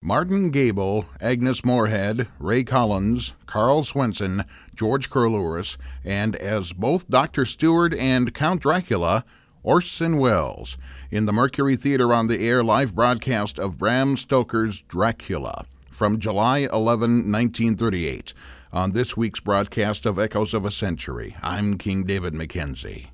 Martin Gable, Agnes Moorehead, Ray Collins, Carl Swenson, George Curlouris, and as both Dr. Stewart and Count Dracula, Orson Welles, in the Mercury Theater on the Air live broadcast of Bram Stoker's Dracula from July 11, 1938. On this week's broadcast of Echoes of a Century, I'm King David Mackenzie.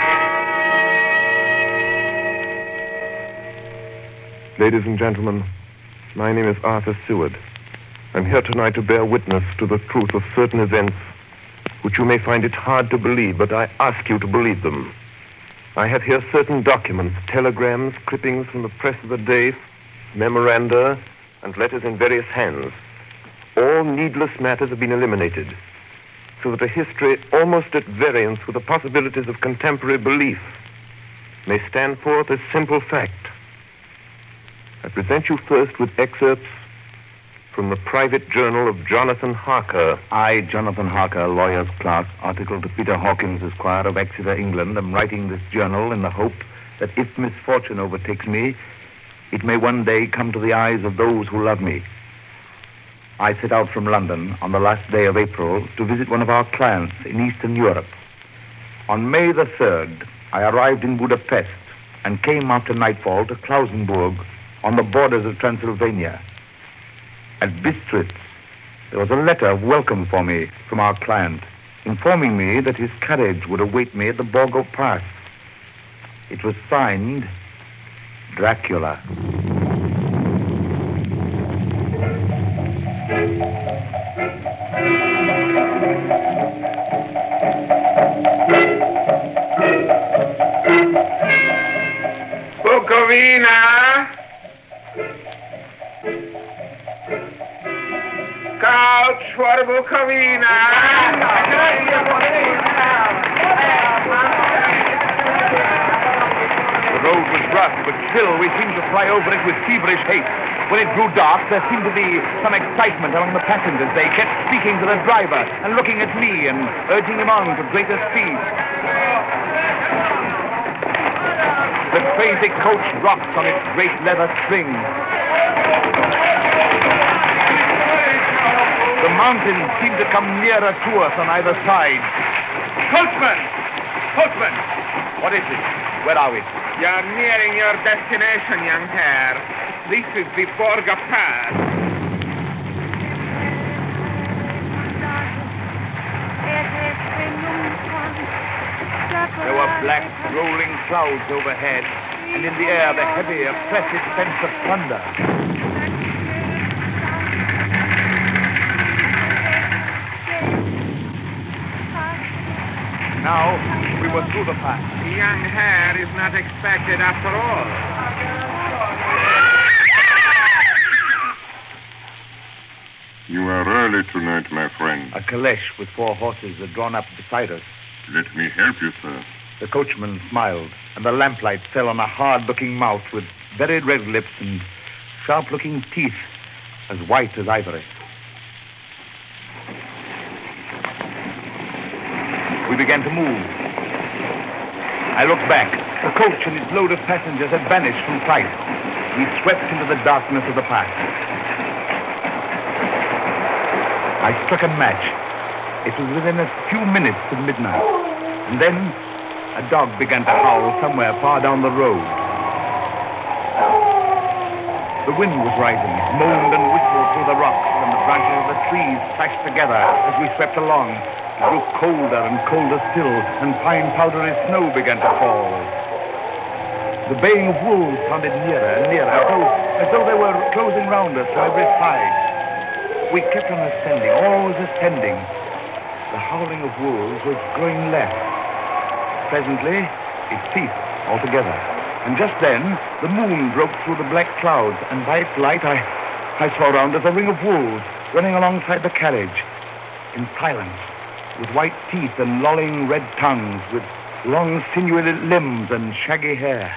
Ladies and gentlemen, my name is Arthur Seward. I'm here tonight to bear witness to the truth of certain events which you may find it hard to believe, but I ask you to believe them. I have here certain documents, telegrams, clippings from the press of the day, memoranda, and letters in various hands. All needless matters have been eliminated, so that a history almost at variance with the possibilities of contemporary belief may stand forth as simple fact. I present you first with excerpts from the private journal of Jonathan Harker. I, Jonathan Harker, lawyer's clerk, article to Peter Hawkins, Esquire of Exeter, England, am writing this journal in the hope that if misfortune overtakes me, it may one day come to the eyes of those who love me. I set out from London on the last day of April to visit one of our clients in Eastern Europe. On May the 3rd, I arrived in Budapest and came after nightfall to Klausenburg on the borders of Transylvania. At Bistritz, there was a letter of welcome for me from our client, informing me that his carriage would await me at the Borgo Pass. It was signed Dracula. Bukovina! Couch for Bukovina! The road was rough, but still we seemed to fly over it with feverish haste. When it grew dark, there seemed to be some excitement among the passengers. They kept speaking to the driver and looking at me and urging him on to greater speed. The crazy coach rocked on its great leather strings. The mountains seemed to come nearer to us on either side. Coachman! Coachman! What is it? Where are we? You're nearing your destination, young hare. This is the Borgo Pass. There were black, rolling clouds overhead, and in the air the heavy, oppressive sense of thunder. Now, we were through the pass. The young hare is not expected after all. You are early tonight, my friend. A caleche with 4 horses had drawn up beside us. Let me help you, sir. The coachman smiled, and the lamplight fell on a hard-looking mouth with very red lips and sharp-looking teeth as white as ivory. We began to move. I looked back. The coach and its load of passengers had vanished from sight. We swept into the darkness of the pass. I struck a match. It was within a few minutes of midnight. And then a dog began to howl somewhere far down the road. The wind was rising. It moaned and whistled through the rocks, and the branches of the trees clashed together as we swept along. It grew colder and colder still, and fine powdery snow began to fall. The baying of wolves sounded nearer and nearer, as though they were closing round us from every side. We kept on ascending, always ascending. The howling of wolves was growing less. Presently, it ceased altogether. And just then, the moon broke through the black clouds, and by its light, I saw round us a ring of wolves running alongside the carriage, in silence, with white teeth and lolling red tongues, with long sinewy limbs and shaggy hair.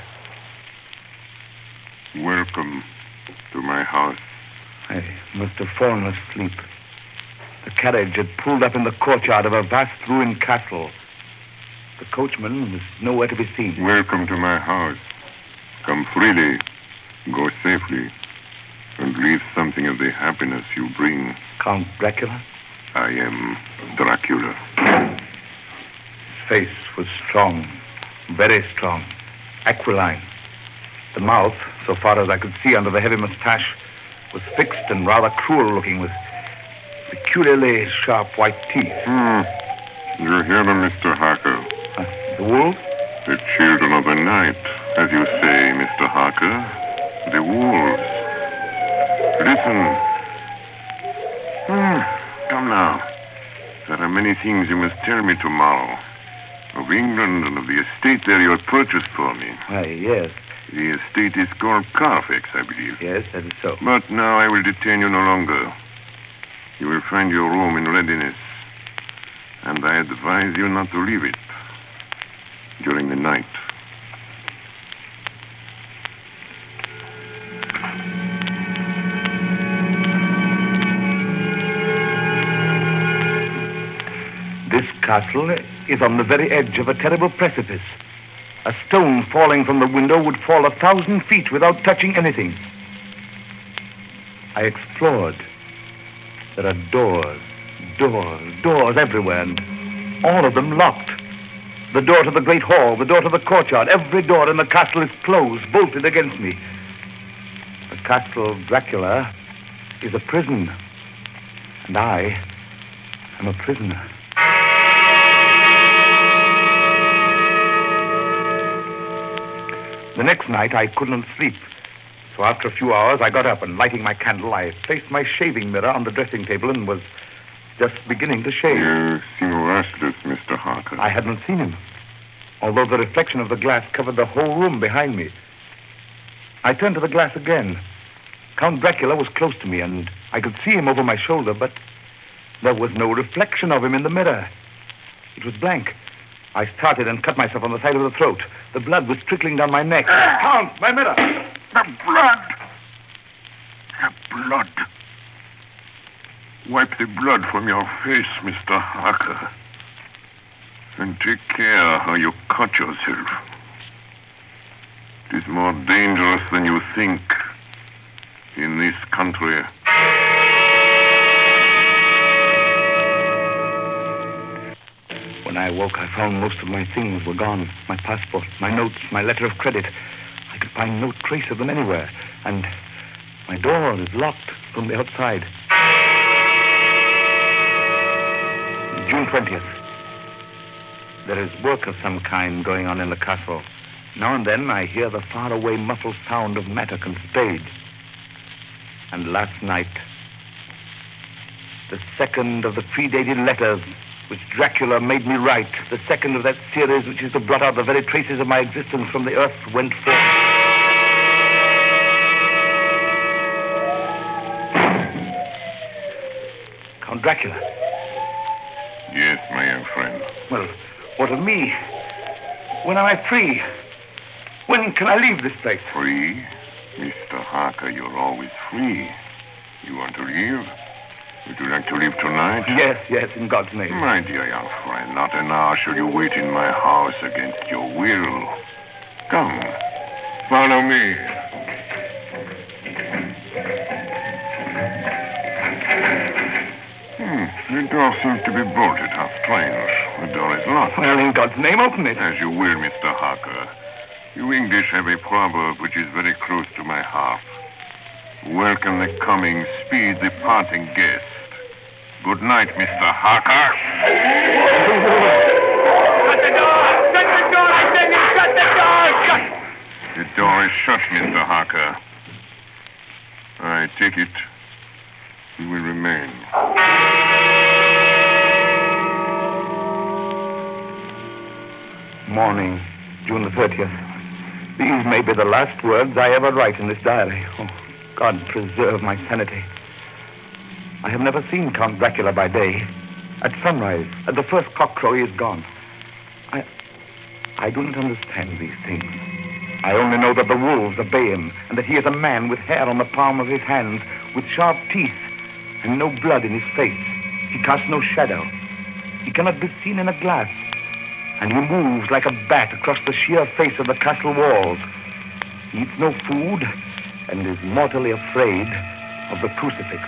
Welcome to my house. I must have fallen asleep. The carriage had pulled up in the courtyard of a vast ruined castle. The coachman was nowhere to be seen. Welcome to my house. Come freely, go safely. and leave something of the happiness you bring. Count Dracula? I am Dracula. His face was strong, very strong, aquiline. The mouth, so far as I could see under the heavy mustache, was fixed and rather cruel-looking, with peculiarly sharp white teeth. You hear them, Mr. Harker? The wolves? The children of the night, as you say, Mr. Harker. The wolves. Listen. Come now. There are many things you must tell me tomorrow. Of England and of the estate there you had purchased for me. Yes. The estate is called Carfax, I believe. Yes, that is so. But now I will detain you no longer. You will find your room in readiness. And I advise you not to leave it during the night. This castle is on the very edge of a terrible precipice. A stone falling from the window would fall 1,000 feet without touching anything. I explored. There are doors everywhere, and all of them locked. The door to the great hall, the door to the courtyard, every door in the castle is closed, bolted against me. The castle of Dracula is a prison, and I am a prisoner. The next night, I couldn't sleep. So after a few hours, I got up and, lighting my candle, I placed my shaving mirror on the dressing table and was just beginning to shave. You seem restless, Mr. Harker. I hadn't seen him, although the reflection of the glass covered the whole room behind me. I turned to the glass again. Count Dracula was close to me, and I could see him over my shoulder, but there was no reflection of him in the mirror. It was blank. I started and cut myself on the side of the throat. The blood was trickling down my neck. Count, my mirror! The blood! The blood! Wipe the blood from your face, Mr. Harker. And take care how you cut yourself. It is more dangerous than you think in this country. When I awoke, I found most of my things were gone. My passport, my notes, my letter of credit. I could find no trace of them anywhere. And my door is locked from the outside. June 20th. There is work of some kind going on in the castle. Now and then I hear the faraway muffled sound of mattock and spade. And last night, the second of the predated letters which Dracula made me write, the second of that series which is to blot out the very traces of my existence from the earth, went forth. Count Dracula. Yes, my young friend. Well, what of me? When am I free? When can I leave this place? Free? Mr. Harker, you're always free. You want to leave? Would you like to leave tonight? Yes, in God's name. My dear young friend, not an hour shall you wait in my house against your will. Come, follow me. The door seems to be bolted. How strange. The door is locked. Well, in God's name, open it. As you will, Mr. Harker. You English have a proverb which is very close to my heart. Welcome the coming, speed the parting guest. Good night, Mr. Harker. Shut the door! Shut the door! I tell you, shut the door! Shut! The door is shut, Mr. Harker. I take it you will remain. Morning, June the 30th. These may be the last words I ever write in this diary. Oh, God preserve my sanity. I have never seen Count Dracula by day. At sunrise, at the first cockcrow, he is gone. I do not understand these things. I only know that the wolves obey him, and that he is a man with hair on the palm of his hands, with sharp teeth, and no blood in his face. He casts no shadow. He cannot be seen in a glass. And he moves like a bat across the sheer face of the castle walls. He eats no food, and is mortally afraid of the crucifix.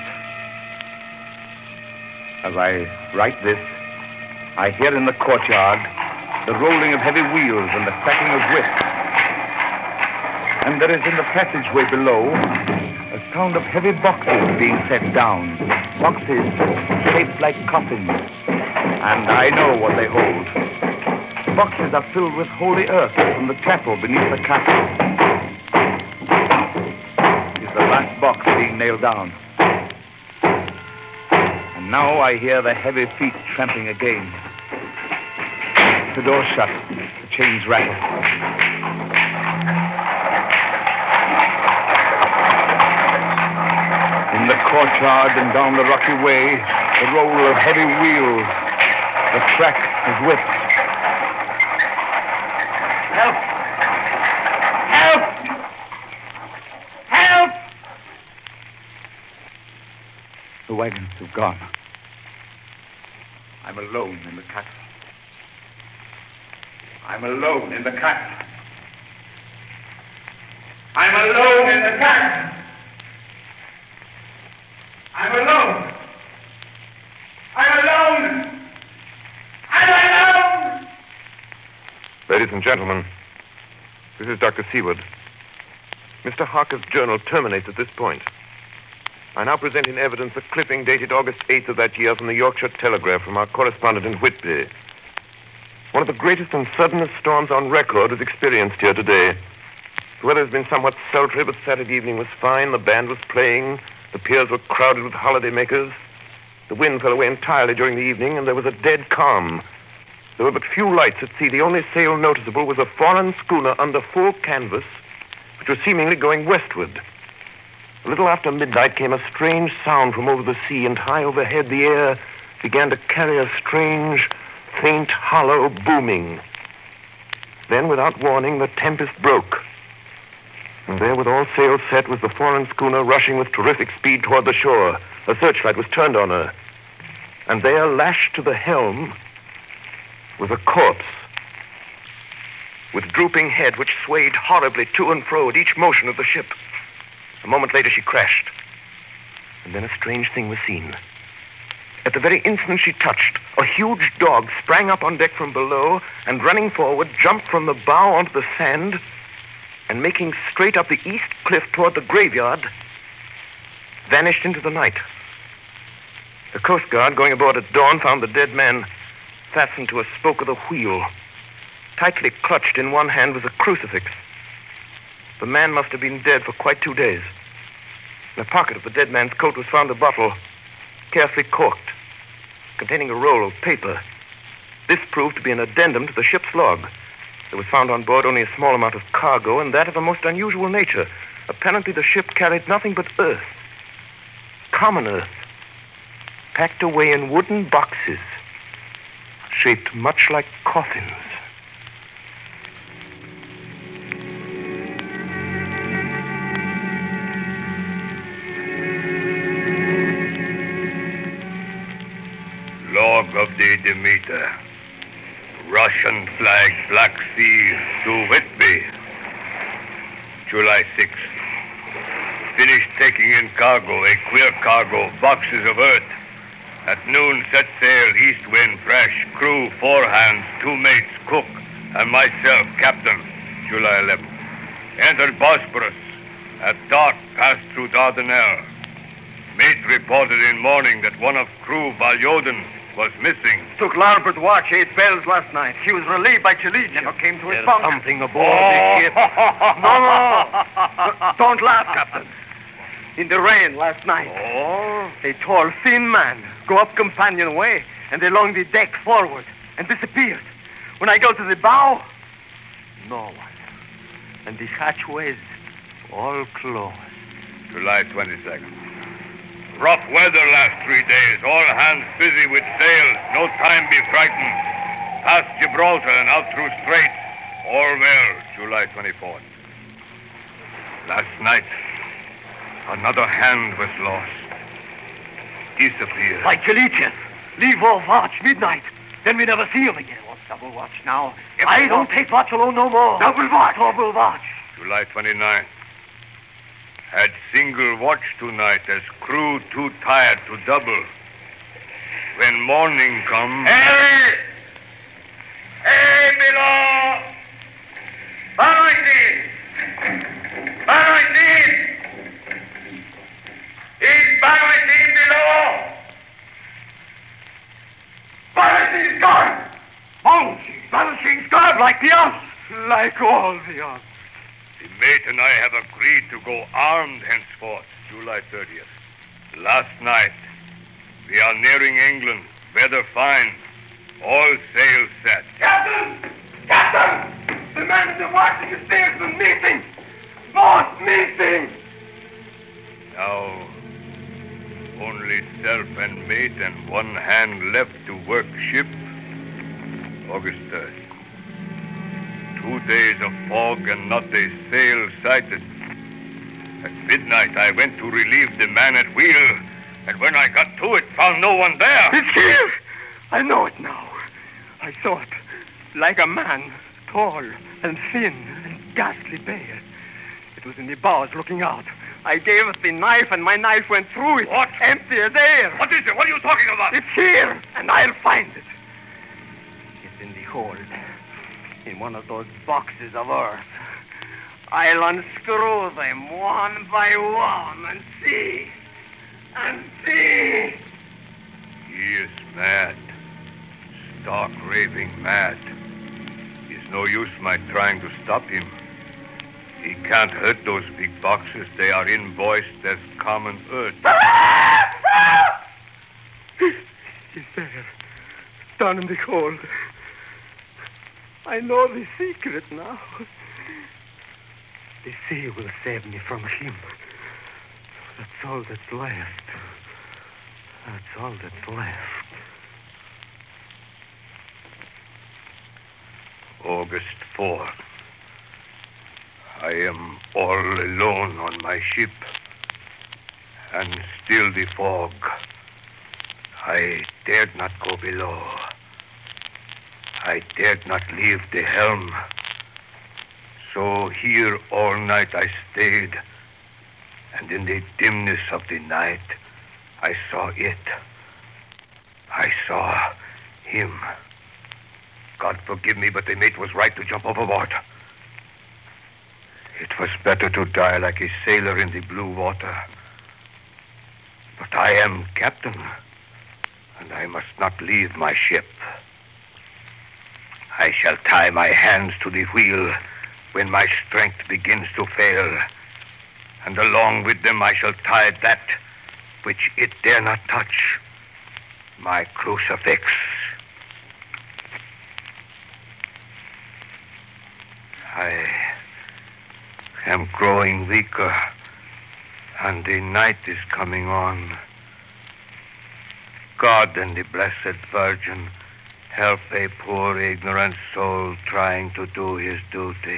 As I write this, I hear in the courtyard the rolling of heavy wheels and the cracking of whips. And there is in the passageway below a sound of heavy boxes being set down. Boxes shaped like coffins. And I know what they hold. The boxes are filled with holy earth from the chapel beneath the castle. Is the last box being nailed down. And now I hear the heavy feet tramping again. The door shut. The chains rattle. In the courtyard and down the rocky way, the roll of heavy wheels, the crack of whips. Help! Help! Help! The wagons have gone. I'm alone in the castle. I'm alone in the castle. I'm alone in the castle. I'm alone. I'm alone. I'm alone. Ladies and gentlemen, this is Dr. Seward. Mr. Harker's journal terminates at this point. I now present in evidence a clipping dated August 8th of that year from the Yorkshire Telegraph from our correspondent in Whitby. One of the greatest and suddenest storms on record was experienced here today. The weather has been somewhat sultry, but Saturday evening was fine. The band was playing. The piers were crowded with holidaymakers. The wind fell away entirely during the evening, and there was a dead calm. There were but few lights at sea. The only sail noticeable was a foreign schooner under full canvas, which was seemingly going westward. A little after midnight came a strange sound from over the sea, and high overhead the air began to carry a strange, faint, hollow booming. Then, without warning, the tempest broke. And there, with all sails set, was the foreign schooner rushing with terrific speed toward the shore. A searchlight was turned on her. And there, lashed to the helm, was a corpse with drooping head which swayed horribly to and fro at each motion of the ship. A moment later, she crashed. And then a strange thing was seen. At the very instant she touched, a huge dog sprang up on deck from below and, running forward, jumped from the bow onto the sand and, making straight up the east cliff toward the graveyard, vanished into the night. The Coast Guard, going aboard at dawn, found the dead man fastened to a spoke of the wheel. Tightly clutched in one hand was a crucifix. The man must have been dead for quite 2 days. In the pocket of the dead man's coat was found a bottle, carefully corked, containing a roll of paper. This proved to be an addendum to the ship's log. There was found on board only a small amount of cargo, and that of a most unusual nature. Apparently the ship carried nothing but earth, common earth, packed away in wooden boxes, shaped much like coffins. Log of the Demeter. Russian flag, Black Sea to Whitby. July 6th. Finished taking in cargo, a queer cargo, boxes of earth. At noon, set sail, east wind, fresh. Crew, 4 hands, 2 mates, cook, and myself, captain. July 11th. Entered Bosporus. At dark, passed through Dardanelles. Mate reported in morning that one of crew, Valjoden, was missing. Took larboard watch 8 bells last night. She was relieved by Chilic. Never came to his bunk. Something aboard the ship. No. Don't laugh, Captain. In the rain last night. Oh? A tall, thin man go up companionway and along the deck forward and disappeared. When I go to the bow, no one. And the hatchways all closed. July 22nd. Rough weather last 3 days. All hands busy with sails. No time be frightened. Past Gibraltar and out through Straits. All well. July 24th. Last night, another hand was lost. Disappeared. Like Chilic. Leave off watch midnight. Then we never see him again. What's double watch now? I don't take watch alone no more. Double watch. Double watch. July 29th. Had single watch tonight as crew too tired to double. When morning come... Hey! Hey, below! Barricade! Barricade! Is barricade below? Barricade's gone! Barricade's gone like the others. Like all the others. The mate and I have agreed to go armed henceforth, July 30th. Last night, we are nearing England. Weather fine. All sails set. Captain! Captain! The man at the watching the stairs is meeting! Boss meeting! Now, only self and mate and one hand left to work ship. August 3rd. 2 days of fog and not a sail sighted. At midnight, I went to relieve the man at wheel, and when I got to it, found no one there. It's here! I know it now. I saw it. Like a man, tall and thin and ghastly pale. It was in the bows looking out. I gave it the knife, and my knife went through it. What? Empty as air. What is it? What are you talking about? It's here, and I'll find it. It's in the hold. In one of those boxes of earth. I'll unscrew them one by one and see. And see. He is mad. Stark raving mad. It's no use my trying to stop him. He can't hurt those big boxes. They are invoiced as common earth. He's there. Down in the hold. I know the secret now. The sea will save me from him. That's all that's left. That's all that's left. August 4th. I am all alone on my ship. And still the fog. I dared not go below. I dared not leave the helm. So here all night I stayed. And in the dimness of the night, I saw it. I saw him. God forgive me, but the mate was right to jump overboard. It was better to die like a sailor in the blue water. But I am captain, and I must not leave my ship. I shall tie my hands to the wheel when my strength begins to fail, and along with them I shall tie that which it dare not touch, my crucifix. I am growing weaker, and the night is coming on. God and the Blessed Virgin help a poor ignorant soul trying to do his duty.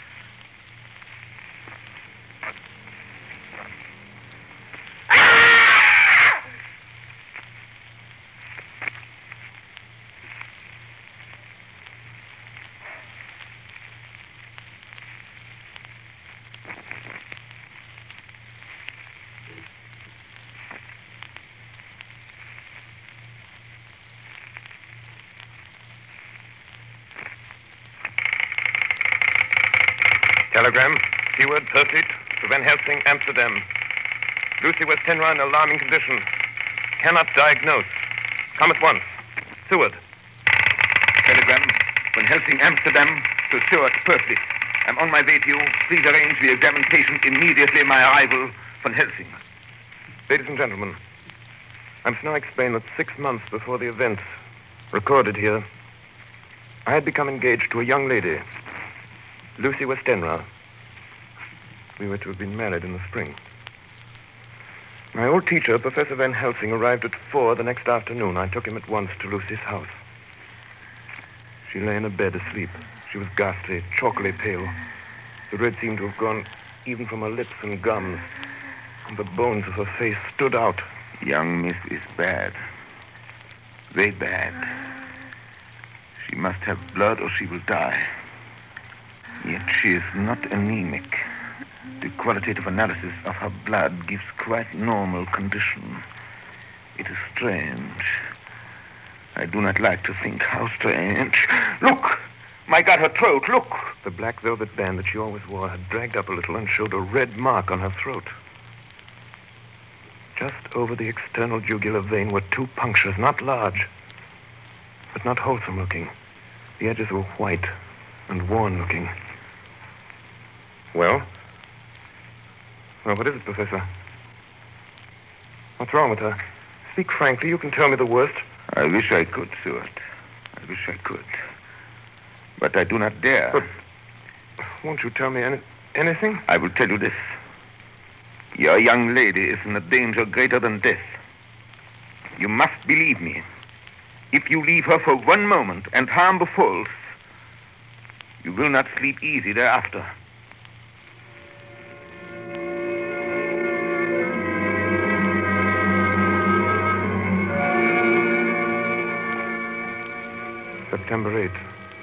Telegram, Seward, Purfleet, to Van Helsing, Amsterdam. Lucy Westenra in alarming condition. Cannot diagnose. Come at once. Seward. Telegram, Van Helsing, Amsterdam, to Stuart, Purfleet. I'm on my way to you. Please arrange the examination immediately my arrival, Van Helsing. Ladies and gentlemen, I must now explain that 6 months before the events recorded here, I had become engaged to a young lady, Lucy Westenra. We were to have been married in the spring. My old teacher, Professor Van Helsing, arrived at 4 the next afternoon. I took him at once to Lucy's house. She lay in a bed asleep. She was ghastly, chalkily pale. The red seemed to have gone even from her lips and gums, and the bones of her face stood out. Young miss is bad. Very bad. She must have blood or she will die. Yet she is not anemic. The qualitative analysis of her blood gives quite normal condition. It is strange. I do not like to think how strange. Look! My God, her throat, look! The black velvet band that she always wore had dragged up a little and showed a red mark on her throat. Just over the external jugular vein were 2 punctures, not large, but not wholesome looking. The edges were white and worn looking. Well, what is it, Professor? What's wrong with her? Speak frankly. You can tell me the worst. I wish I could, Stuart. I wish I could. But I do not dare. But won't you tell me anything? I will tell you this. Your young lady is in a danger greater than death. You must believe me. If you leave her for one moment and harm befalls, you will not sleep easy thereafter. September 8th.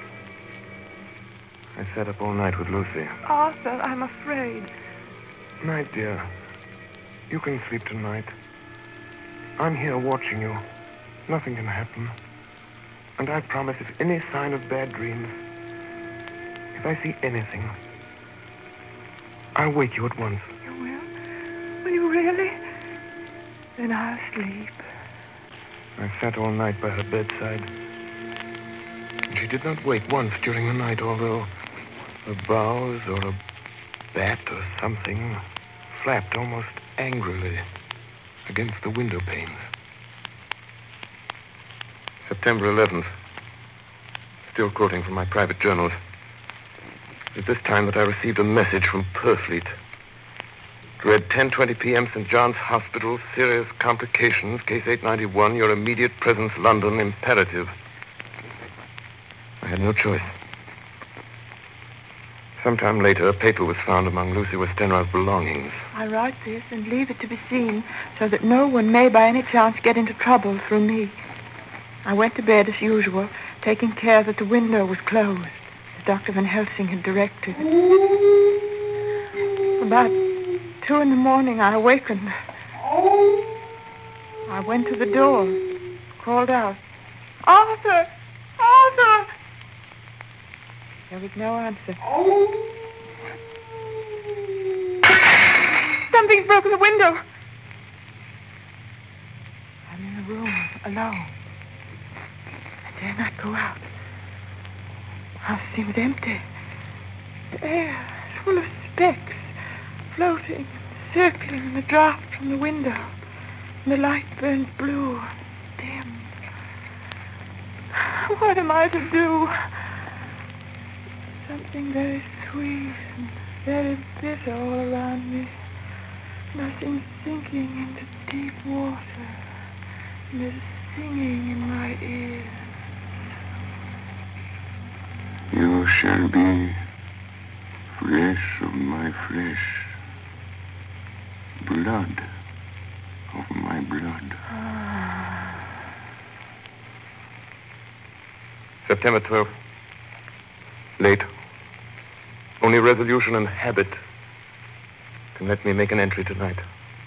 I sat up all night with Lucy. Arthur, I'm afraid. Night, dear. You can sleep tonight. I'm here watching you. Nothing can happen. And I promise if any sign of bad dreams, if I see anything, I'll wake you at once. You will? Will you really? Then I'll sleep. I sat all night by her bedside. She did not wake once during the night, although a vase or a bat or something flapped almost angrily against the window panes. September 11th. Still quoting from my private journals. It's this time that I received a message from Purfleet. It read 10:20 p.m. St. John's Hospital, serious complications, case 891, your immediate presence, London, imperative. I had no choice. Sometime later, a paper was found among Lucy Westenra's belongings. I write this and leave it to be seen so that no one may by any chance get into trouble through me. I went to bed as usual, taking care that the window was closed, as Dr. Van Helsing had directed. About 2 a.m, I awakened. I went to the door, called out, "Arthur! Arthur!" There was no answer. Something's broken the window. I'm in a room, alone. I dare not go out. The house seems empty. The air is full of specks, floating, circling in the draught from the window. And the light burns blue and dim. What am I to do? Something very sweet and very bitter all around me. Nothing sinking into deep water. And there's singing in my ears. You shall be flesh of my flesh, blood of my blood. September 12th. Late. Only resolution and habit can let me make an entry tonight.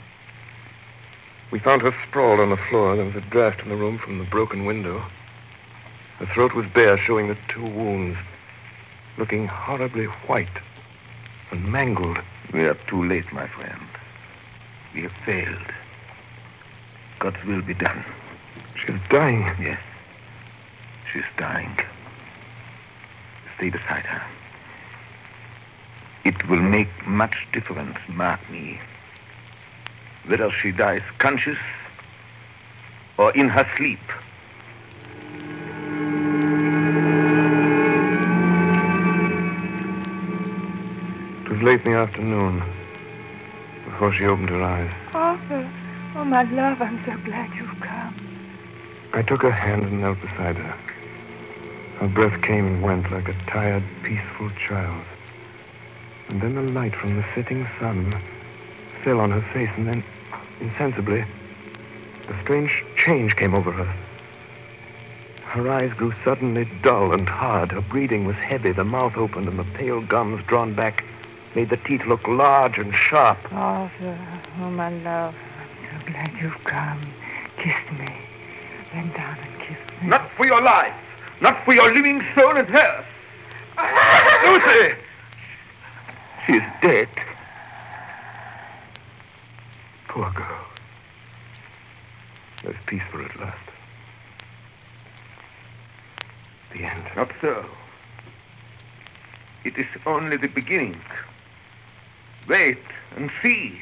We found her sprawled on the floor. There was a draft in the room from the broken window. Her throat was bare, showing the 2 wounds, looking horribly white and mangled. We are too late, my friend. We have failed. God's will be done. She's dying. Yes. She's dying. Stay beside her. It will make much difference, mark me, whether she dies conscious or in her sleep. It was late in the afternoon before she opened her eyes. Arthur, oh, my love, I'm so glad you've come. I took her hand and knelt beside her. Her breath came and went like a tired, peaceful child's. And then the light from the setting sun fell on her face, and then, insensibly, a strange change came over her. Her eyes grew suddenly dull and hard. Her breathing was heavy, the mouth opened, and the pale gums drawn back made the teeth look large and sharp. Arthur, oh, my love, I'm so glad you've come. Kiss me. Bend down and kiss me. Not for your life. Not for your living soul and hers. Lucy! She is dead. Poor girl. There's peace for her at last. The end. Not so. It is only the beginning. Wait and see.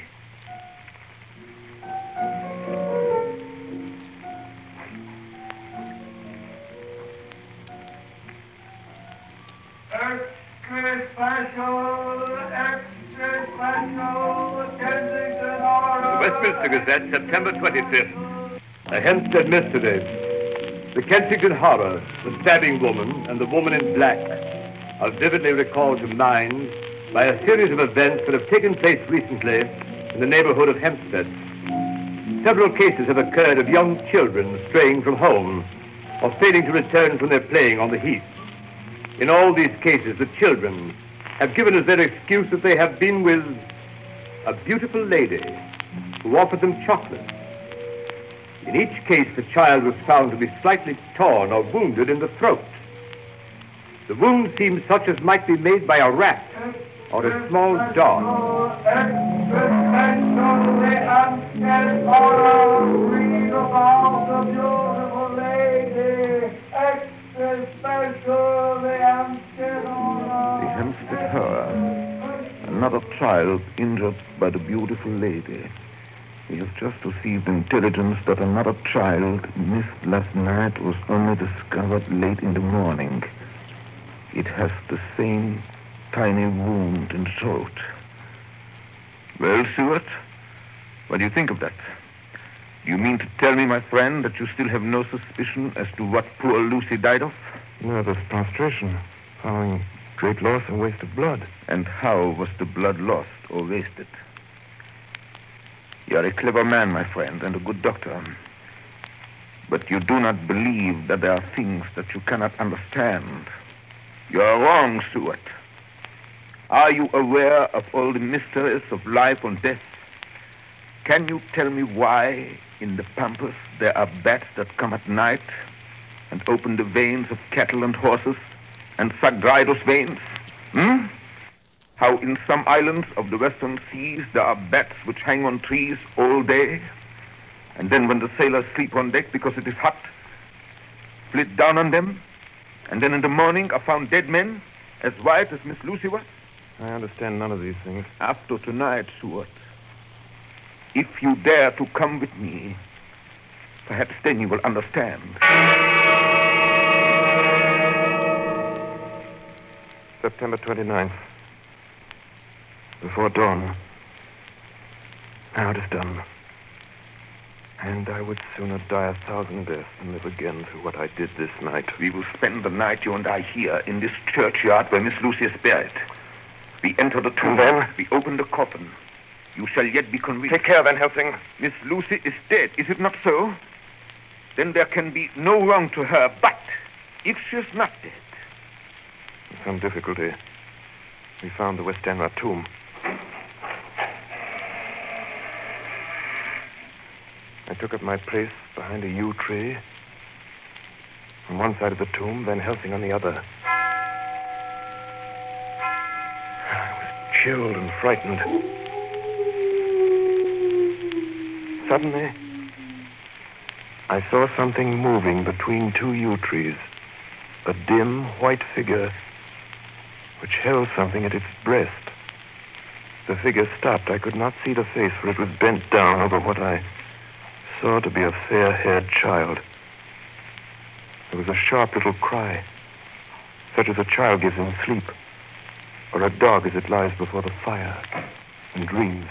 The Westminster Gazette, September 25th. A Hempstead mystery. The Kensington Horror, the stabbing woman, and the woman in black are vividly recalled to mind by a series of events that have taken place recently in the neighborhood of Hempstead. Several cases have occurred of young children straying from home or failing to return from their playing on the heath. In all these cases, the children have given as their excuse that they have been with a beautiful lady who offered them chocolate. In each case, the child was found to be slightly torn or wounded in the throat. The wound seemed such as might be made by a rat or a small dog. The Hempstead Horror. Another child injured by the beautiful lady. We have just received intelligence that another child missed last night was only discovered late in the morning. It has the same tiny wound in throat. Well, Stuart, what do you think of that? Do you mean to tell me, my friend, that you still have no suspicion as to what poor Lucy died of? Nervous prostration, following great loss and waste of blood. And how was the blood lost or wasted? You are a clever man, my friend, and a good doctor. But you do not believe that there are things that you cannot understand. You are wrong, Stuart. Are you aware of all the mysteries of life and death? Can you tell me why in the pampas there are bats that come at night and open the veins of cattle and horses and suck dry those veins? How in some islands of the western seas there are bats which hang on trees all day, and then when the sailors sleep on deck because it is hot, flit down on them, and then in the morning are found dead men as white as Miss Lucy was? I understand none of these things. After tonight, Stuart, if you dare to come with me, perhaps then you will understand. September 29th. Before dawn. Now it is done. And I would sooner die 1,000 deaths than live again through what I did this night. We will spend the night, you and I, here in this churchyard where Miss Lucy is buried. We enter the tomb. And then? We open the coffin. You shall yet be convinced. Take care, Van Helsing. Miss Lucy is dead, is it not so? Then there can be no wrong to her. But if she is not dead... With some difficulty, we found the Westenra tomb. I took up my place behind a yew tree. On one side of the tomb, Van Helsing on the other. I was chilled and frightened. Suddenly, I saw something moving between two yew trees. A dim, white figure which held something at its breast. The figure stopped. I could not see the face, for it was bent down over what I saw to be a fair-haired child. There was a sharp little cry, such as a child gives in sleep, or a dog as it lies before the fire and dreams.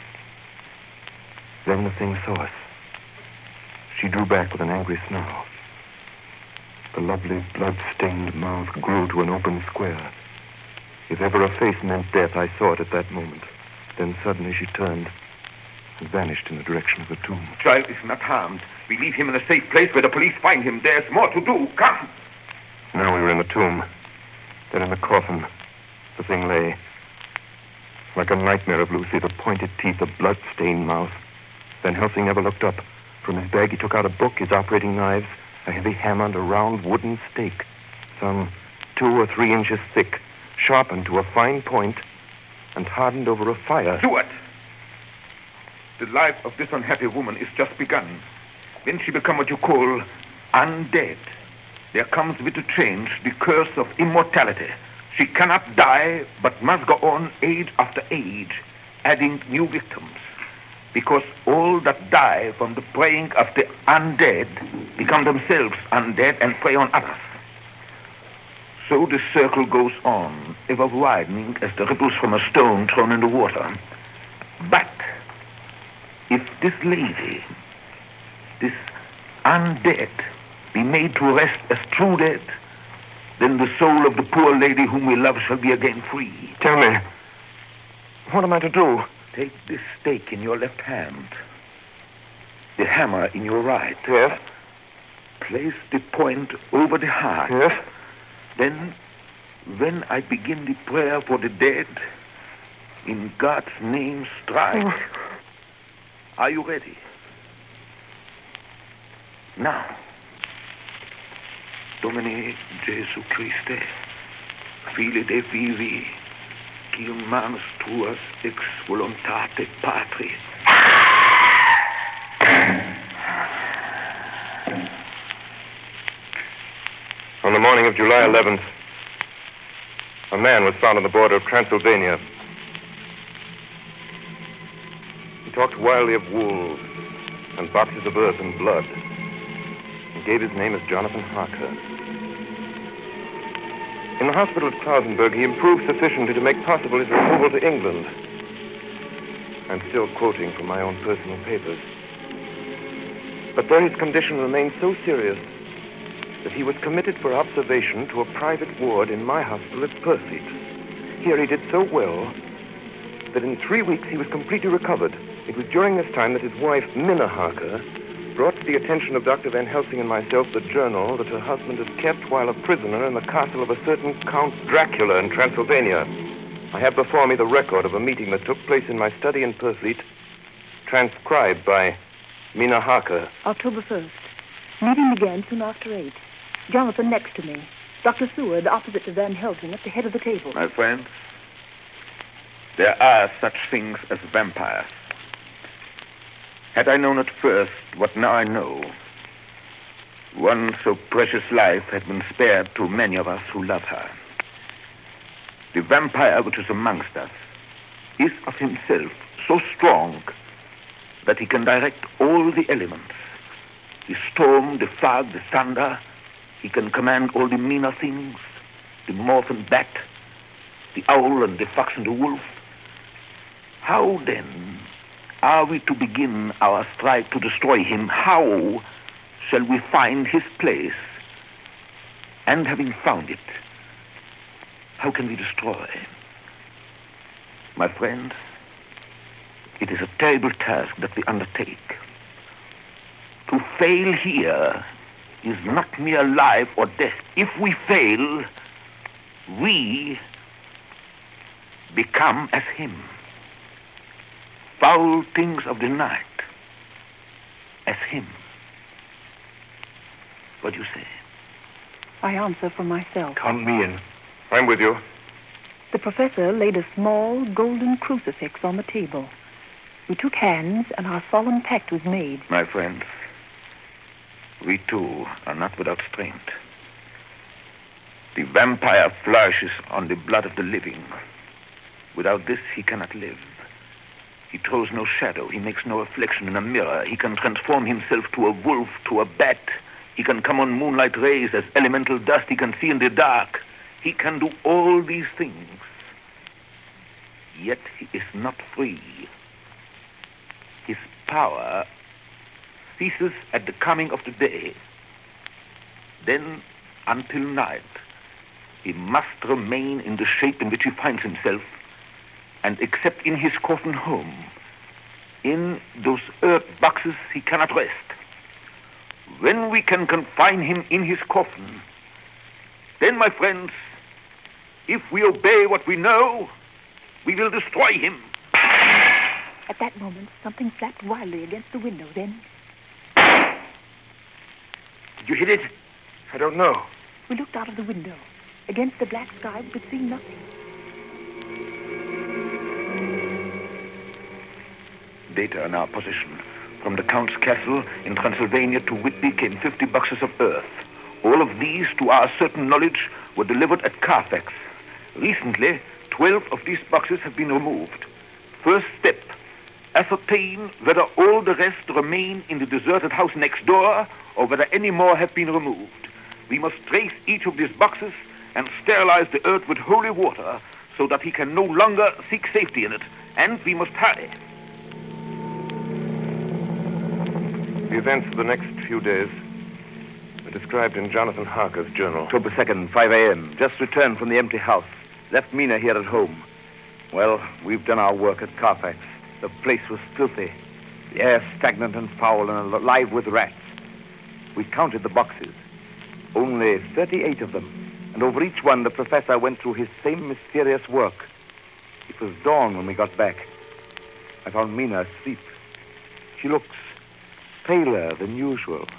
Then the thing saw us. She drew back with an angry snarl. The lovely, blood-stained mouth grew to an open square. If ever a face meant death, I saw it at that moment. Then suddenly she turned and vanished in the direction of the tomb. The child is not harmed. We leave him in a safe place where the police find him. There's more to do. Come. Now we were in the tomb. Then in the coffin, the thing lay. Like a nightmare of Lucy, the pointed teeth, the blood-stained mouth. Van Helsing never looked up. From his bag, he took out a book, his operating knives, a heavy hammer, and a round wooden stake, some 2 or 3 inches thick, sharpened to a fine point, and hardened over a fire. Stewart! The life of this unhappy woman is just begun. When she become what you call undead, there comes with the change the curse of immortality. She cannot die, but must go on age after age, adding new victims. Because all that die from the preying of the undead become themselves undead and prey on others. So the circle goes on, ever widening as the ripples from a stone thrown in the water. But if this lady, this undead, be made to rest as true dead, then the soul of the poor lady whom we love shall be again free. Tell me, what am I to do? Take this stake in your left hand, the hammer in your right. Yes? Place the point over the heart. Yes? Then, when I begin the prayer for the dead, in God's name strike. Oh. Are you ready? Now, Domine Jesu Christe, Fili Dei vivi, qui manus tuas ex voluntate Patri. On the morning of July 11th, a man was found on the border of Transylvania. He talked wildly of wolves and boxes of earth and blood. He gave his name as Jonathan Harker. In the hospital at Klausenberg, he improved sufficiently to make possible his removal to England. I'm still quoting from my own personal papers. But there his condition remained so serious that he was committed for observation to a private ward in my hospital at Purfleet. Here he did so well that in 3 weeks he was completely recovered. It was during this time that his wife, Minna Harker, brought to the attention of Dr. Van Helsing and myself the journal that her husband had kept while a prisoner in the castle of a certain Count Dracula in Transylvania. I have before me the record of a meeting that took place in my study in Purfleet, transcribed by Minna Harker. October 1st. Meeting began soon after 8. Jonathan next to me. Dr. Seward opposite to Van Helsing at the head of the table. My friends, there are such things as vampires. Had I known at first what now I know, one so precious life had been spared to many of us who love her. The vampire which is amongst us is of himself so strong that he can direct all the elements. The storm, the fog, the thunder. He can command all the meaner things, the moth and bat, the owl and the fox and the wolf. How then are we to begin our strike to destroy him? How shall we find his place? And having found it, how can we destroy? My friends, it is a terrible task that we undertake. To fail here is not mere life or death. If we fail, we become as him. Foul things of the night as him. What do you say? I answer for myself. Count me in. I'm with you. The professor laid a small golden crucifix on the table. We took hands and our solemn pact was made. My friends, we too are not without strength. The vampire flourishes on the blood of the living. Without this, he cannot live. He throws no shadow. He makes no reflection in a mirror. He can transform himself to a wolf, to a bat. He can come on moonlight rays as elemental dust. He can see in the dark. He can do all these things. Yet he is not free. His power ceases at the coming of the day. Then, until night, he must remain in the shape in which he finds himself, and except in his coffin home, in those earth boxes, he cannot rest. When we can confine him in his coffin, then, my friends, if we obey what we know, We will destroy him. At that moment, something flapped wildly against the window. Then Did you hit it? I don't know. we looked out of the window. Against the black sky, we could see nothing. Data in our possession. From the Count's castle in Transylvania to Whitby came 50 boxes of earth. All of these, to our certain knowledge, were delivered at Carfax. Recently, 12 of these boxes have been removed. First step, ascertain whether all the rest remain in the deserted house next door or whether any more have been removed. We must trace each of these boxes and sterilize the earth with holy water so that he can no longer seek safety in it. And we must hurry. The events of the next few days are described in Jonathan Harker's journal. October 2nd, 5 a.m. Just returned from the empty house. Left Mina here at home. Well, we've done our work at Carfax. The place was filthy. The air stagnant and foul and alive with rats. We counted the boxes. Only 38 of them. And over each one, the professor went through his same mysterious work. It was dawn when we got back. I found Mina asleep. She looks paler than usual.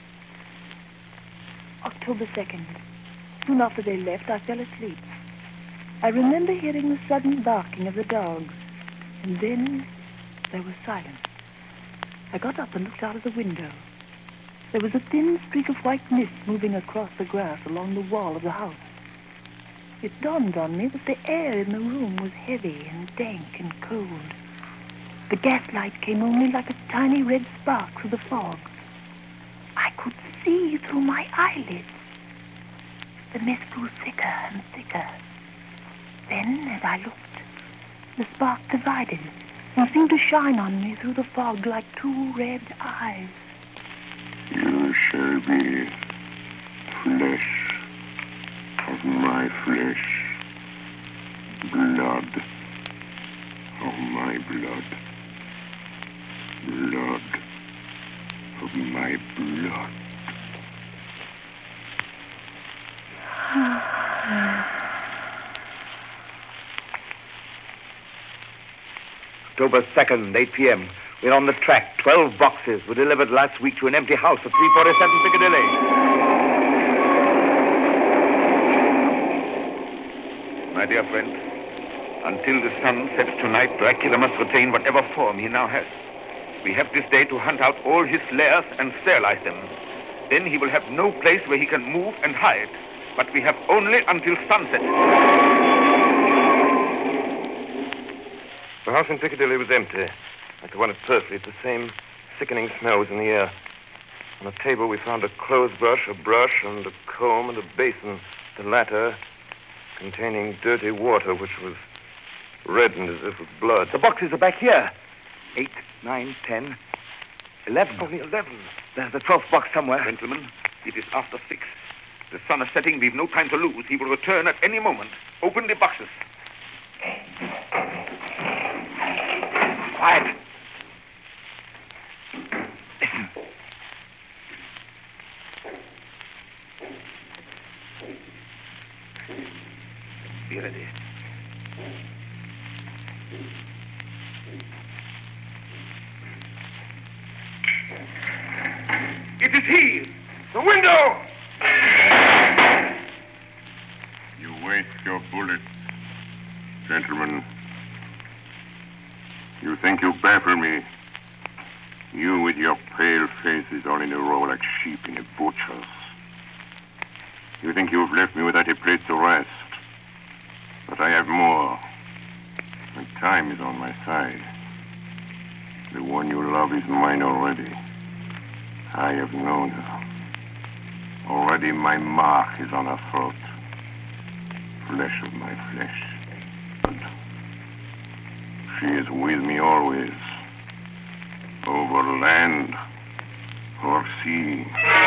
October 2nd. Soon after they left, I fell asleep. I remember hearing the sudden barking of the dogs. And then there was silence. I got up and looked out of the window. There was a thin streak of white mist moving across the grass along the wall of the house. It dawned on me that the air in the room was heavy and dank and cold. The gaslight came only like a tiny red spark through the fog. I could see through my eyelids. The mist grew thicker and thicker. Then, as I looked, the spark divided and seemed to shine on me through the fog like two red eyes. You shall be flesh of my flesh, blood of my blood, blood of my blood. October 2nd, 8 p.m. We're on the track. 12 boxes were delivered last week to an empty house at 347 Piccadilly. My dear friend, until the sun sets tonight, Dracula must retain whatever form he now has. We have this day to hunt out all his lairs and sterilize them. Then he will have no place where he can move and hide. But we have only until sunset. The house in Piccadilly was empty. Like the one at Purfleet, the same sickening smell was in the air. On a table, we found a clothes brush, a brush, and a comb, and a basin. The latter containing dirty water, which was reddened as if with blood. The boxes are back here. 8, 9, 10, 11. Only 11. There's the 12th box somewhere. Gentlemen, it is after 6. The sun is setting. We've no time to lose. He will return at any moment. Open the boxes. Quiet. Listen. Be ready. It is he! The window! You waste your bullets, gentlemen. You think you baffle me? You with your pale faces all in a row like sheep in a butcher's. You think you've left me without a place to rest. But I have more. And time is on my side. The one you love is mine already. I have known her. Already my mark is on her throat. Flesh of my flesh. Blood. She is with me always. Over land or sea.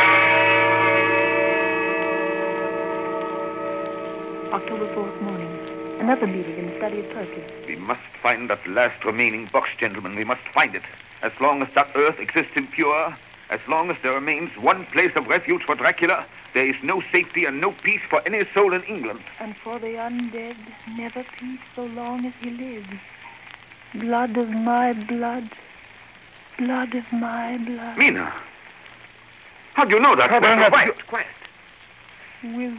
October 4th morning. Another meeting in the study of Perkins. We must find that last remaining box, gentlemen. We must find it. As long as that earth exists impure, As long as there remains one place of refuge for Dracula, there is no safety and no peace for any soul in England. And for the undead, never peace so long as he lives. Blood of my blood. Blood of my blood. Mina! How do you know that? Quiet, quiet. With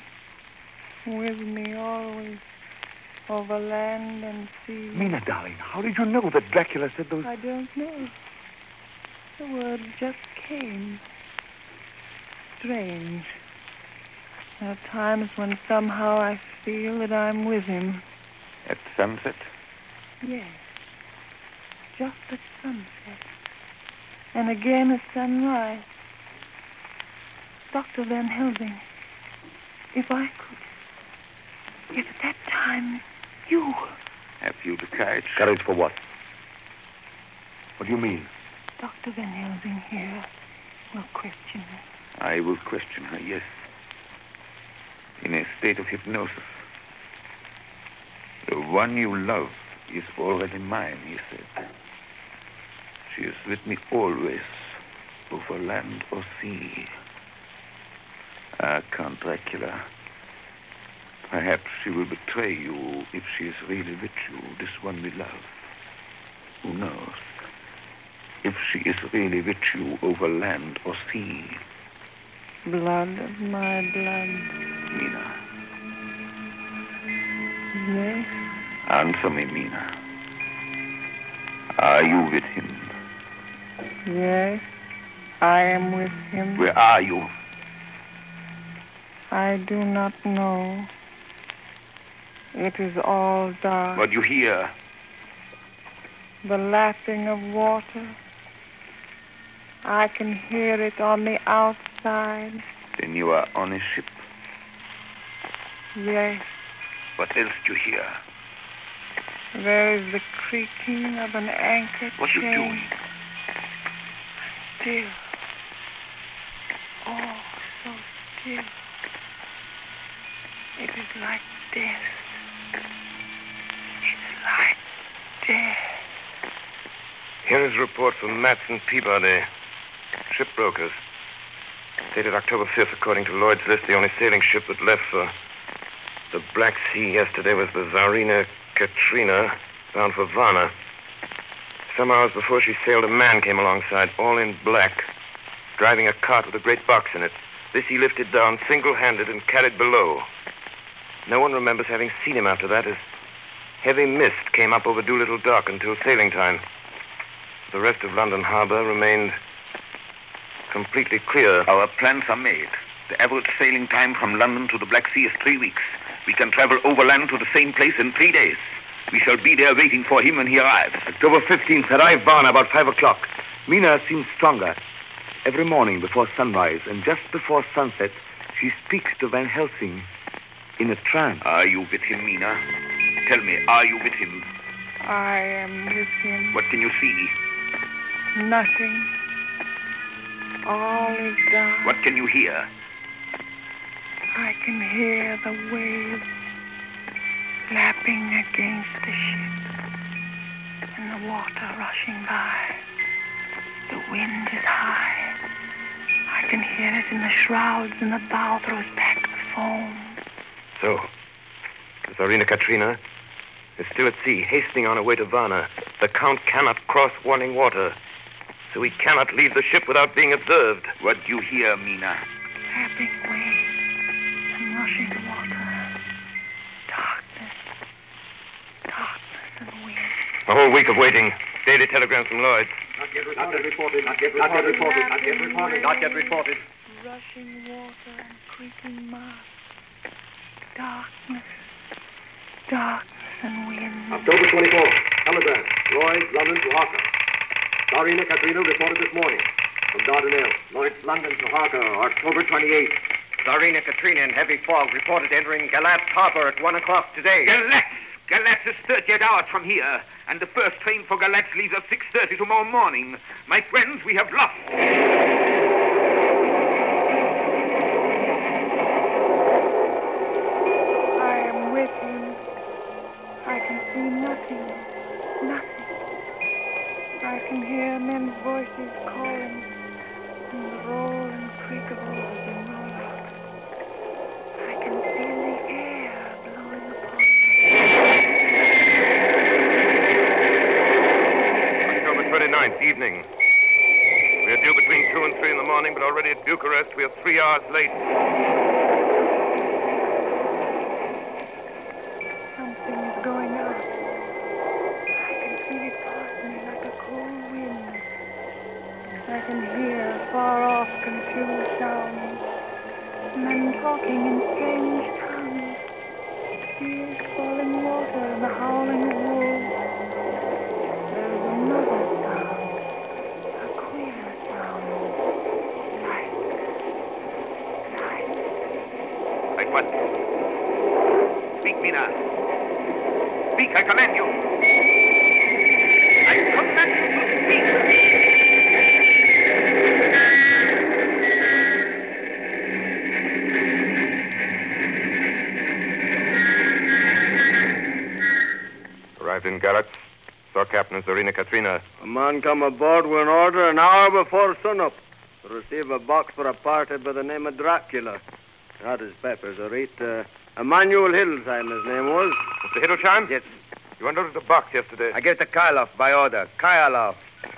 me always, over land and sea. Mina, darling, how did you know that Dracula said those... I don't know. The word just came. Strange. There are times when somehow I feel that I'm with him. At sunset? Yes. Just at sunset. And again at sunrise. Dr. Van Helsing, if I could... If at that time, you... Have you the courage? Courage for what? What do you mean? Dr. Van Helsing here will question her. I will question her, yes. In a state of hypnosis. The one you love is already mine, he said. She is with me always, over land or sea. Ah, Count Dracula. Perhaps she will betray you if she is really with you, this one we love. Who knows? If she is really with you over land or sea. Blood of my blood. Mina. Yes? Answer me, Mina. Are you with him? Yes, I am with him. Where are you? I do not know. It is all dark. What do you hear? The lapping of water. I can hear it on the outside. Then you are on a ship. Yes, What else do you hear? there is the creaking of an anchor What are you chain. doing? Still. Oh, so still. It is like death. It's like death. Here is a report from Matson Peabody, shipbrokers. Dated October 5th, according to Lloyd's list, the only sailing ship that left for the Black Sea yesterday was the Tsarina Katrina, bound for Varna. Some hours before she sailed, a man came alongside, all in black, driving a cart with a great box in it. This he lifted down single-handed and carried below. No one remembers having seen him after that, as heavy mist came up over Doolittle Dock until sailing time. The rest of London Harbor remained completely clear. Our plans are made. The average sailing time from London to the Black Sea is 3 weeks. We can travel overland to the same place in 3 days. We shall be there waiting for him when he arrives. October 15th, arrived Varna about 5 o'clock. Mina seems stronger. Every morning before sunrise and just before sunset, she speaks to Van Helsing in a trance. Are you with him, Mina? Tell me, are you with him? I am with him. What can you see? Nothing. All is dark. What can you hear? I can hear the waves lapping against the ship and the water rushing by. The wind is high. I can hear it in the shrouds and the bow throws back the foam. So, the Tsarina Katrina is still at sea, hastening on her way to Varna. The Count cannot cross warning water, so he cannot leave the ship without being observed. What do you hear, Mina? Lapping waves and rushing water. Darkness. Darkness and wind. A whole week of waiting. Daily telegrams from Lloyd. Not yet reported. Not yet reported. Rushing water and creaking mast. Darkness. Darkness and wind. October 24th. Telegram. Lloyd, London to Harker. Tsarina Katrina reported this morning from Dardanelles. Lloyd's, London to Harker, October 28th. Tsarina Katrina in heavy fog reported entering Galatz Harbor at 1 o'clock today. Galatz! Galatz is 38 hours from here, and the first train for Galatz leaves at 6:30 tomorrow morning. My friends, we have lost. I am with him. I can see nothing. Nothing. I can hear men's voices calling. morning, but already at Bucharest we are 3 hours late. Something's going on. I can feel it past me like a cold wind. I can hear far-off confused sounds. Men talking in strange tongues. Tears falling water and the howling of wolves. There's another sound. A queer sound. Light. Like what? Speak, Mina. Speak, I command you. I command you to speak. Arrived in Galatz. Saw Captain Zarina Katrina. A man come aboard with an order an hour before sunup to receive a box for a party by the name of Dracula. Not his peppers, all right. Emmanuel Hildesheim, his name was. Mr. Hildesheim? Yes. You unloaded the box yesterday. I gave it to Kyloff by order. Kyloff.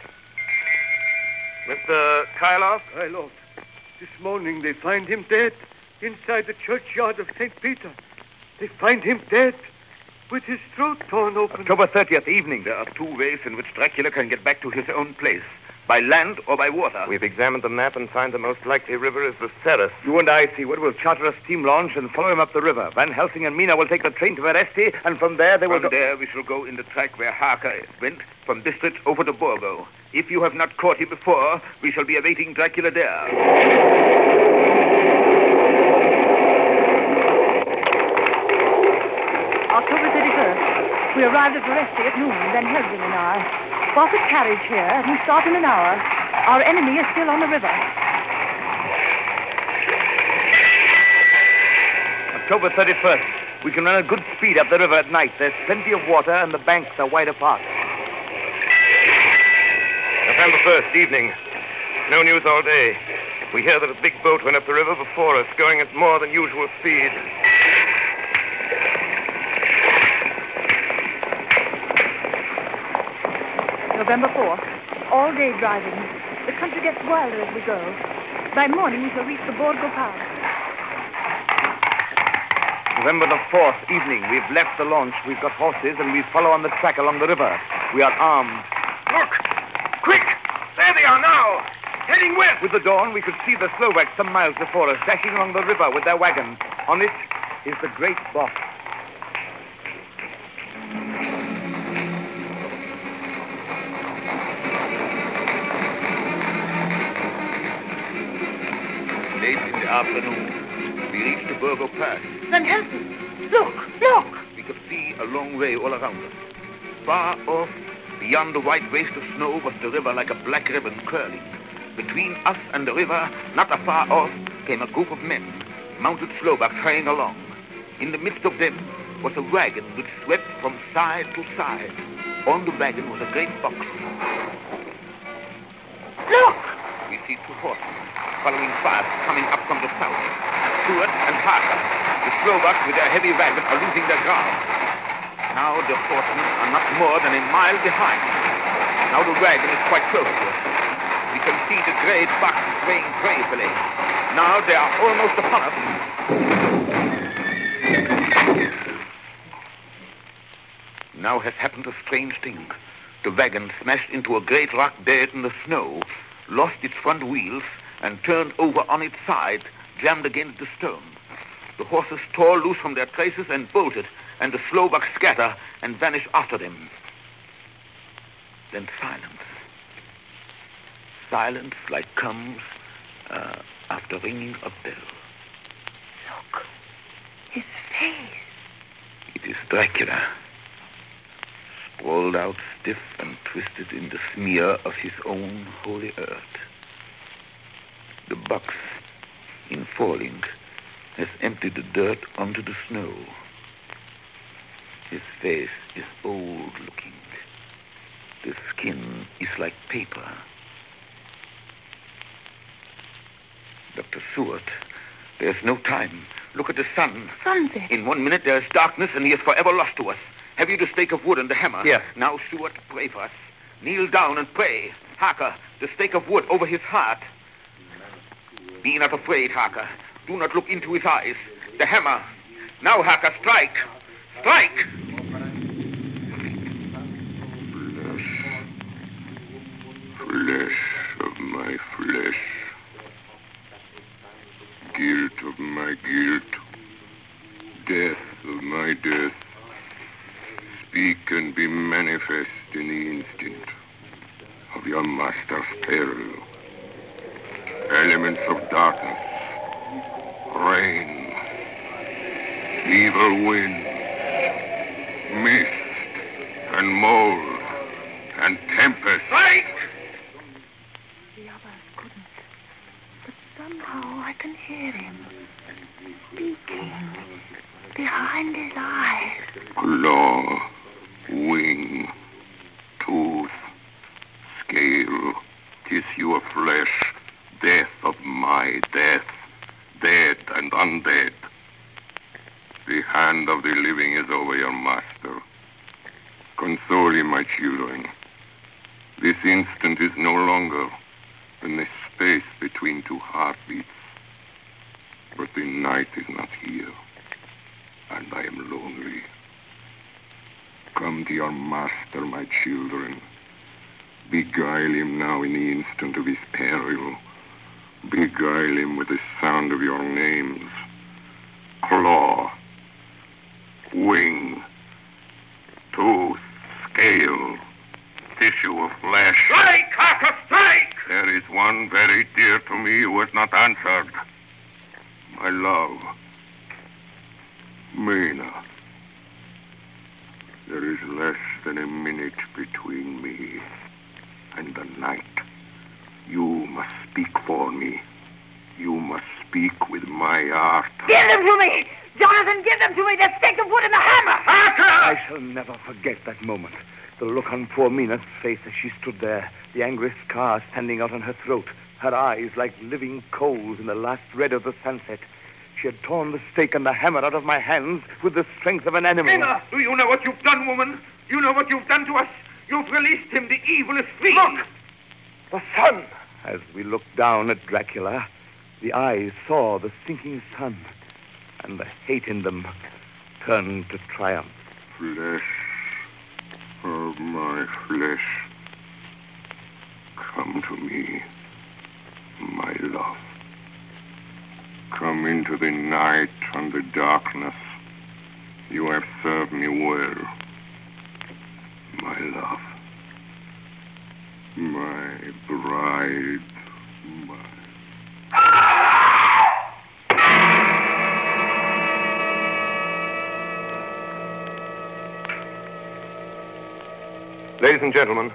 Mr. Kyloff? Kyloff. This morning they find him dead inside the churchyard of St. Peter. They find him dead with his throat torn open. October 30th evening, there are 2 ways in which Dracula can get back to his own place. By land or by water. We've examined the map and find the most likely river is the Ceres. You and I, Seward, will charter a steam launch and follow him up the river. Van Helsing and Mina will take the train to Veresti, and from there they will go... From there we shall go in the track where Harker went, from Bistritz over to Borgo. If you have not caught him before, we shall be awaiting Dracula there. October 31st. We arrived at Veresti at noon, Van Helsing and I. Bought a carriage here, and we start in an hour. Our enemy is still on the river. October 31st. We can run at good speed up the river at night. There's plenty of water, and the banks are wide apart. November 1st, evening. No news all day. We hear that a big boat went up the river before us, going at more than usual speed. November 4th. All day driving. The country gets wilder as we go. By morning, we shall reach the Borgo Pass. November the 4th, evening. We've left the launch. We've got horses, and we follow on the track along the river. We are armed. Look! Quick! There they are now! Heading west! With the dawn, we could see the Slovaks some miles before us, dashing along the river with their wagon. On it is the great box. Late in the afternoon, we reached the Borgo Pass. Van Helsing, look, look! We could see a long way all around us. Far off, beyond the white waste of snow, was the river like a black ribbon curling. Between us and the river, not afar off, came a group of men, mounted Slovaks hurrying along. In the midst of them was a wagon which swept from side to side. On the wagon was a great box. Look! We see 2 horses following fast, coming up from the south. Stewart and Harker. The Slovaks with their heavy wagon are losing their ground. Now the horsemen are not more than a mile behind. Now the wagon is quite close to us. We can see the great box swaying gracefully. Now they are almost upon us. Now has happened a strange thing. The wagon smashed into a great rock bed in the snow, lost its front wheels, and turned over on its side, jammed against the stone. The horses tore loose from their traces and bolted, and the Slovaks scatter and vanish after them. Then silence. Silence like comes after ringing a bell. Look, his face. It is Dracula, sprawled out stiff and twisted in the smear of his own holy earth. The box, in falling, has emptied the dirt onto the snow. His face is old-looking. The skin is like paper. Dr. Seward, there's no time. Look at the sun. Sunset. In 1 minute there is darkness and he is forever lost to us. Have you the stake of wood and the hammer? Yes. Now, Seward, pray for us. Kneel down and pray. Harker, the stake of wood over his heart. Be not afraid, Harker. Do not look into his eyes. The hammer. Now, Harker, strike. Strike! Flesh of my flesh. Guilt of my guilt. Death of my death. Speak and be manifest in the instant of your master's peril. Elements of darkness, rain, evil wind, mist, and mold, and tempest. Strike! The others couldn't. But somehow I can hear him speaking behind his eyes. Claw, wing, tooth, scale, tissue of flesh, death of my death, dead and undead. The hand of the living is over your master. Console him, my children. This instant is no longer than the space between two heartbeats. But the night is not here, and I am lonely. Come to your master, my children. Beguile him now in the instant of his peril. Beguile him with the sound of your names. Claw, wing, tooth, scale, tissue of flesh. Strike, Harker, strike! There is one very dear to me who has not answered. My love, Mina. There is less than a minute between me and the night. You must speak for me. You must speak with my heart. Give them to me! Jonathan, give them to me! The stick of wood and the hammer! I shall never forget that moment. The look on poor Mina's face as she stood there, the angry scar standing out on her throat, her eyes like living coals in the last red of the sunset. She had torn the stake and the hammer out of my hands with the strength of an animal. Mina, do you know what you've done, woman? You know what you've done to us? You've released him, the evilest fiend. Look! The sun! As we looked down at Dracula, the eyes saw the sinking sun, and the hate in them turned to triumph. Flesh of my flesh. Come to me, my love. Come into the night and the darkness. You have served me well, my love. My bride, Ladies and gentlemen,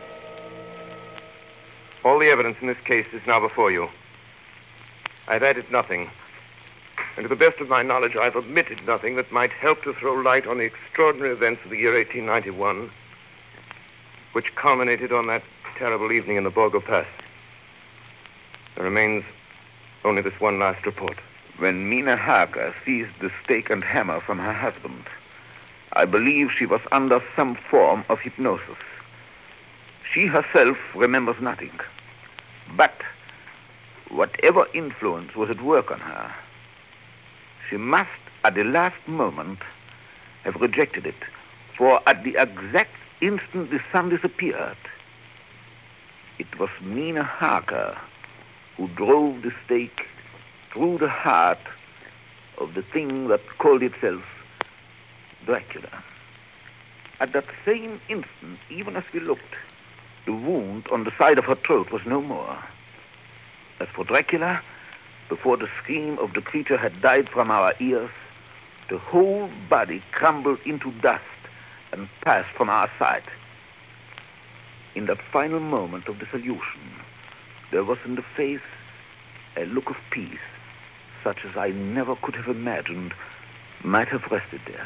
all the evidence in this case is now before you. I've added nothing, and to the best of my knowledge, I've omitted nothing that might help to throw light on the extraordinary events of the year 1891, which culminated on that terrible evening in the Borgo Pass. There remains only this one last report. When Mina Harker seized the stake and hammer from her husband, I believe she was under some form of hypnosis. She herself remembers nothing. But whatever influence was at work on her, she must, at the last moment, have rejected it. For at the exact instant the sun disappeared, it was Mina Harker who drove the stake through the heart of the thing that called itself Dracula. At that same instant, even as we looked, the wound on the side of her throat was no more. As for Dracula, before the scream of the creature had died from our ears, the whole body crumbled into dust and passed from our sight. In that final moment of dissolution, there was in the face a look of peace, such as I never could have imagined might have rested there.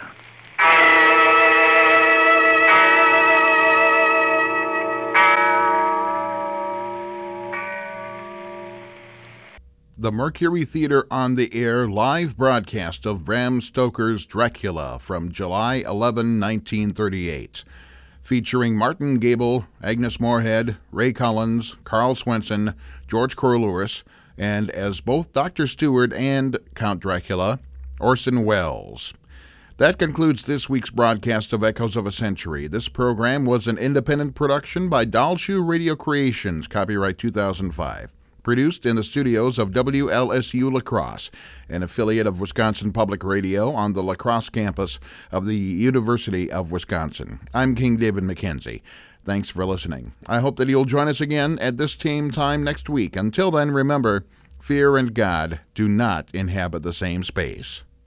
The Mercury Theater on the Air live broadcast of Bram Stoker's Dracula from July 11, 1938, featuring Martin Gable, Agnes Moorehead, Ray Collins, Carl Swenson, George Corlew, and as both Dr. Stewart and Count Dracula, Orson Welles. That concludes this week's broadcast of Echoes of a Century. This program was an independent production by Dalshu Radio Creations, copyright 2005. Produced in the studios of WLSU La Crosse, an affiliate of Wisconsin Public Radio on the La Crosse campus of the University of Wisconsin. I'm King David McKenzie. Thanks for listening. I hope that you'll join us again at this same time next week. Until then, remember, fear and God do not inhabit the same space.